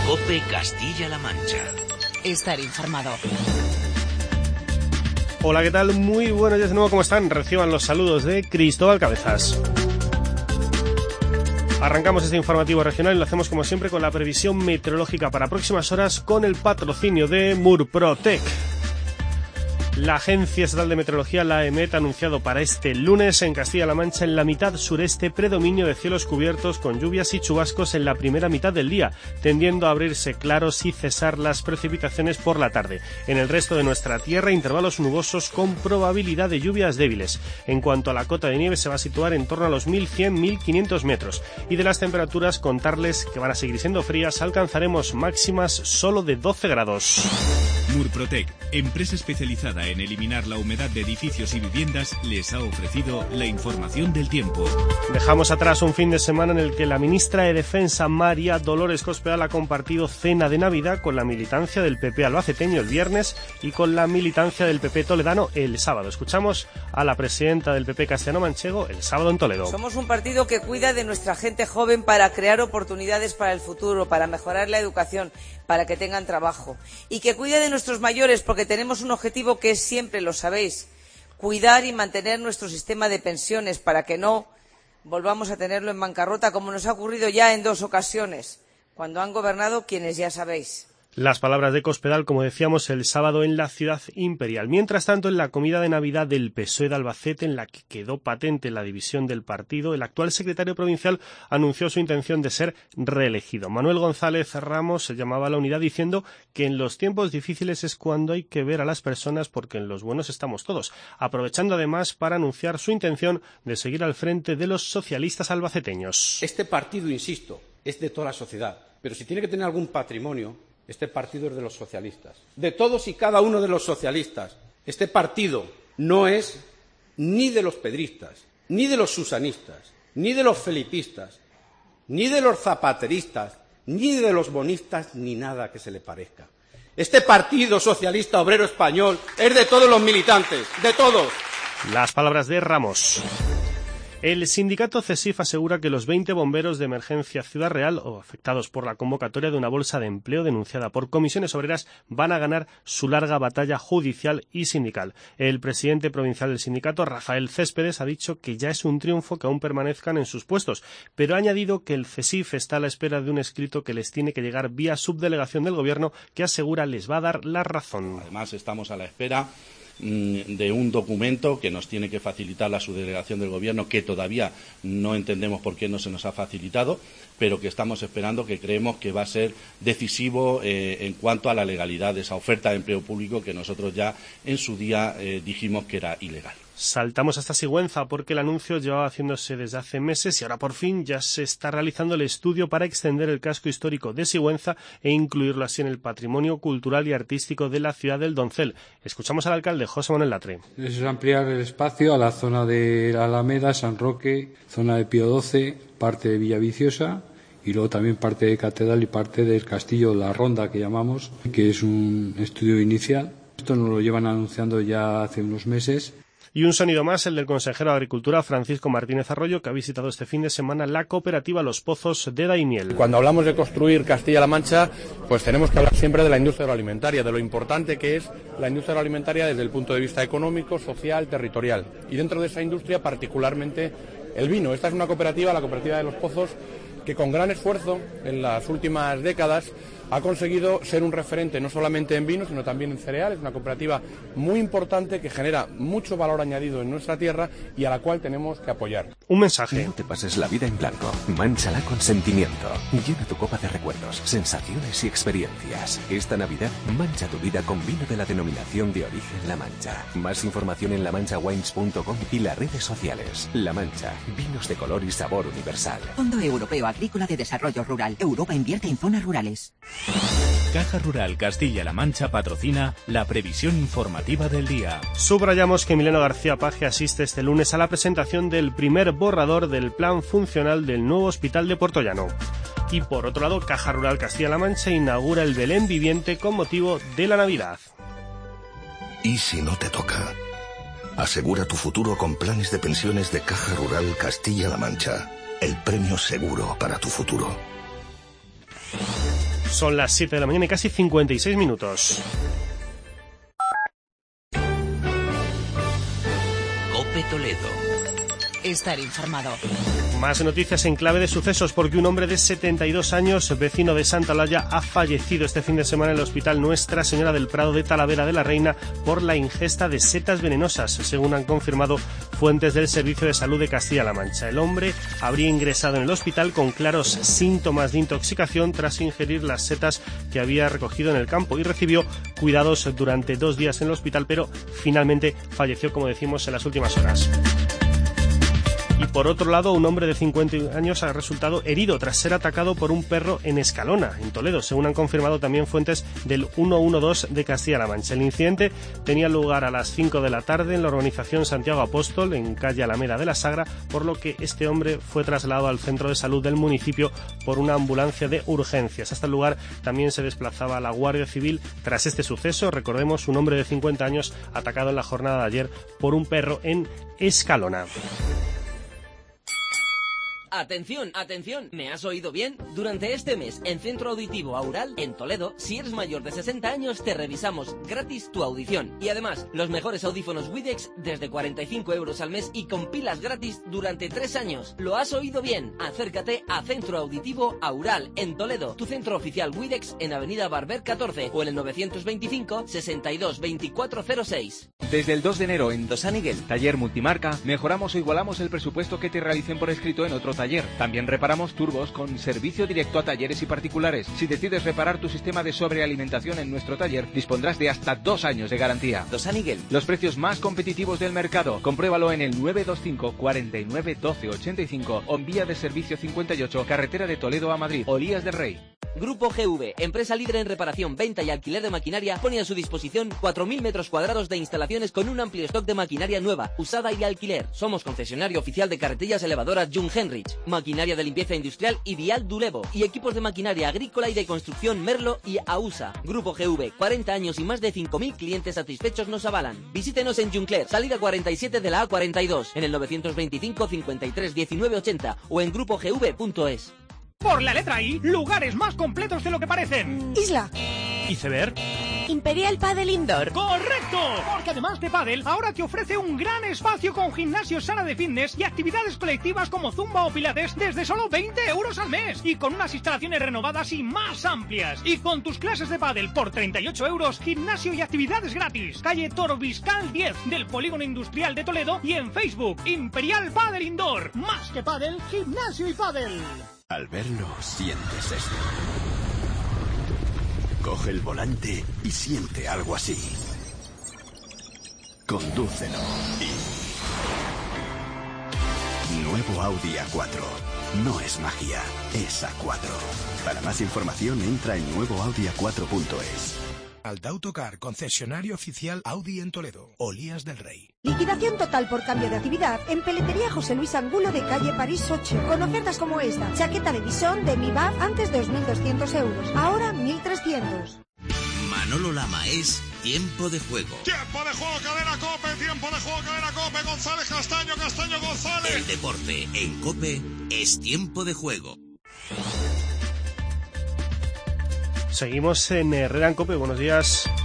COPE Castilla-La Mancha. Estar informado. Hola, ¿qué tal? Muy buenos días de nuevo, ¿cómo están? Reciban los saludos de Cristóbal Cabezas. Arrancamos este informativo regional y lo hacemos como siempre con la previsión meteorológica para próximas horas con el patrocinio de Murprotec. La Agencia Estatal de Meteorología, la AEMET, ha anunciado para este lunes en Castilla-La Mancha, en la mitad sureste, predominio de cielos cubiertos con lluvias y chubascos en la primera mitad del día, tendiendo a abrirse claros y cesar las precipitaciones por la tarde. En el resto de nuestra tierra, intervalos nubosos con probabilidad de lluvias débiles. En cuanto a la cota de nieve, se va a situar en torno a los 1.100-1.500 metros. Y de las temperaturas, contarles que van a seguir siendo frías, alcanzaremos máximas solo de 12 grados. Murprotec, empresa especializada en eliminar la humedad de edificios y viviendas, les ha ofrecido la información del tiempo. Dejamos atrás un fin de semana en el que la ministra de Defensa, María Dolores Cospedal, ha compartido cena de Navidad con la militancia del PP albaceteño el viernes y con la militancia del PP toledano el sábado. Escuchamos a la presidenta del PP castellano-manchego el sábado en Toledo. Somos un partido que cuida de nuestra gente joven para crear oportunidades para el futuro, para mejorar la educación, para que tengan trabajo, y que cuida de nuestros mayores porque tenemos un objetivo que es siempre, lo sabéis, cuidar y mantener nuestro sistema de pensiones para que no volvamos a tenerlo en bancarrota como nos ha ocurrido ya en 2 ocasiones, cuando han gobernado quienes ya sabéis. Las palabras de Cospedal, como decíamos, el sábado en la ciudad imperial. Mientras tanto, en la comida de Navidad del PSOE de Albacete, en la que quedó patente la división del partido, el actual secretario provincial anunció su intención de ser reelegido. Manuel González Ramos se llamaba a la unidad diciendo que en los tiempos difíciles es cuando hay que ver a las personas porque en los buenos estamos todos, aprovechando además para anunciar su intención de seguir al frente de los socialistas albaceteños. Este partido, insisto, es de toda la sociedad, pero si tiene que tener algún patrimonio, este partido es de los socialistas, de todos y cada uno de los socialistas. Este partido no es ni de los pedristas, ni de los susanistas, ni de los felipistas, ni de los zapateristas, ni de los bonistas, ni nada que se le parezca. Este Partido Socialista Obrero Español es de todos los militantes, de todos. Las palabras de Ramos. El sindicato CESIF asegura que los 20 bomberos de emergencia Ciudad Real, o afectados por la convocatoria de una bolsa de empleo denunciada por comisiones obreras, van a ganar su larga batalla judicial y sindical. El presidente provincial del sindicato, Rafael Céspedes, ha dicho que ya es un triunfo que aún permanezcan en sus puestos, pero ha añadido que el CESIF está a la espera de un escrito que les tiene que llegar vía subdelegación del gobierno que asegura les va a dar la razón. Además, estamos a la espera de un documento que nos tiene que facilitar la subdelegación del Gobierno, que todavía no entendemos por qué no se nos ha facilitado, pero que estamos esperando, que creemos que va a ser decisivo en cuanto a la legalidad de esa oferta de empleo público que nosotros ya en su día dijimos que era ilegal. Saltamos hasta Sigüenza porque el anuncio llevaba haciéndose desde hace meses y ahora por fin ya se está realizando el estudio para extender el casco histórico de Sigüenza e incluirlo así en el patrimonio cultural y artístico de la ciudad del Doncel. Escuchamos al alcalde José Manuel Latre. Es ampliar el espacio a la zona de la Alameda, San Roque, zona de Pío XII, parte de Villaviciosa y luego también parte de Catedral y parte del Castillo La Ronda, que llamamos, que es un estudio inicial. Esto nos lo llevan anunciando ya hace unos meses. Y un sonido más, el del consejero de Agricultura, Francisco Martínez Arroyo, que ha visitado este fin de semana la cooperativa Los Pozos de Daimiel. Cuando hablamos de construir Castilla-La Mancha, pues tenemos que hablar siempre de la industria agroalimentaria, de lo importante que es la industria agroalimentaria desde el punto de vista económico, social, territorial. Y dentro de esa industria, particularmente el vino. Esta es una cooperativa, la cooperativa de Los Pozos, que con gran esfuerzo en las últimas décadas ha conseguido ser un referente no solamente en vino, sino también en cereales, una cooperativa muy importante que genera mucho valor añadido en nuestra tierra y a la cual tenemos que apoyar. Un mensaje. No te pases la vida en blanco, mánchala con sentimiento. Llena tu copa de recuerdos, sensaciones y experiencias. Esta Navidad, mancha tu vida con vino de la denominación de origen La Mancha. Más información en lamanchawines.com y las redes sociales. La Mancha, vinos de color y sabor universal. Fondo Europeo Agrícola de Desarrollo Rural. Europa invierte en zonas rurales. Caja Rural Castilla-La Mancha patrocina la previsión informativa del día. Subrayamos que Emiliano García Paje asiste este lunes a la presentación del primer borrador del plan funcional del nuevo hospital de Puertollano. Y por otro lado, Caja Rural Castilla-La Mancha inaugura el Belén viviente con motivo de la Navidad. ¿Y si no te toca? Asegura tu futuro con planes de pensiones de Caja Rural Castilla-La Mancha. El premio seguro para tu futuro. Son las 7 de la mañana y casi 56 minutos. COPE Toledo. Estar informado. Más noticias en clave de sucesos, porque un hombre de 72 años, vecino de Santa Olalla, ha fallecido este fin de semana en el Hospital Nuestra Señora del Prado de Talavera de la Reina por la ingesta de setas venenosas, según han confirmado fuentes del Servicio de Salud de Castilla-La Mancha. El hombre habría ingresado en el hospital con claros síntomas de intoxicación tras ingerir las setas que había recogido en el campo y recibió cuidados durante 2 días en el hospital, pero finalmente falleció, como decimos, en las últimas horas. Y por otro lado, un hombre de 50 años ha resultado herido tras ser atacado por un perro en Escalona, en Toledo, según han confirmado también fuentes del 112 de Castilla-La Mancha. El incidente tenía lugar a las 5 de la tarde en la urbanización Santiago Apóstol, en calle Alameda de la Sagra, por lo que este hombre fue trasladado al centro de salud del municipio por una ambulancia de urgencias. Hasta el lugar también se desplazaba la Guardia Civil tras este suceso. Recordemos, un hombre de 50 años atacado en la jornada de ayer por un perro en Escalona. Atención, atención, ¿me has oído bien? Durante este mes, en Centro Auditivo Aural, en Toledo, si eres mayor de 60 años, te revisamos gratis tu audición. Y además, los mejores audífonos Widex desde 45 € al mes y con pilas gratis durante 3 años. ¿Lo has oído bien? Acércate a Centro Auditivo Aural, en Toledo, tu centro oficial Widex en Avenida Barber 14 o en el 925 62 2406. Desde el 2 de enero en Dos San Miguel, taller multimarca, mejoramos o igualamos el presupuesto que te realicen por escrito en otro taller. También reparamos turbos con servicio directo a talleres y particulares. Si decides reparar tu sistema de sobrealimentación en nuestro taller, dispondrás de hasta 2 años de garantía. Dos San Miguel. Los precios más competitivos del mercado. Compruébalo en el 925 49 12 85 o en vía de servicio 58, carretera de Toledo a Madrid, Olías del Rey. Grupo GV, empresa líder en reparación, venta y alquiler de maquinaria, pone a su disposición 4.000 metros cuadrados de instalaciones con un amplio stock de maquinaria nueva, usada y alquiler. Somos concesionario oficial de carretillas elevadoras Jung Henrich, maquinaria de limpieza industrial Ideal Dulevo y equipos de maquinaria agrícola y de construcción Merlo y AUSA. Grupo GV, 40 años y más de 5.000 clientes satisfechos nos avalan. Visítenos en Juncler, salida 47 de la A42, en el 925 53 19 80 o en grupogv.es. Por la letra I, lugares más completos de lo que parecen. Isla. ¿Iceberg? Imperial Padel Indoor. ¡Correcto! Porque además de pádel, ahora te ofrece un gran espacio con gimnasio, sala de fitness y actividades colectivas como zumba o pilates desde solo 20 € al mes. Y con unas instalaciones renovadas y más amplias. Y con tus clases de pádel por 38 €, gimnasio y actividades gratis. Calle Toro Biscal 10 del Polígono Industrial de Toledo y en Facebook, Imperial Padel Indoor. Más que pádel, gimnasio y pádel. Al verlo, sientes esto. Coge el volante y siente algo así. Condúcelo y... Nuevo Audi A4. No es magia, es A4. Para más información entra en nuevoaudia4.es. Aldautocar, concesionario oficial Audi en Toledo, Olías del Rey. Liquidación total por cambio de actividad en Peletería José Luis Angulo de calle París 8. Con ofertas como esta. Chaqueta de visón de Mibaf antes 2.200 €. Ahora 1.300. Manolo Lama es Tiempo de Juego. Tiempo de juego, cadena COPE. Tiempo de juego, cadena COPE. González Castaño, Castaño González. El deporte en COPE es Tiempo de Juego. Seguimos en Herrera en COPE. Buenos días.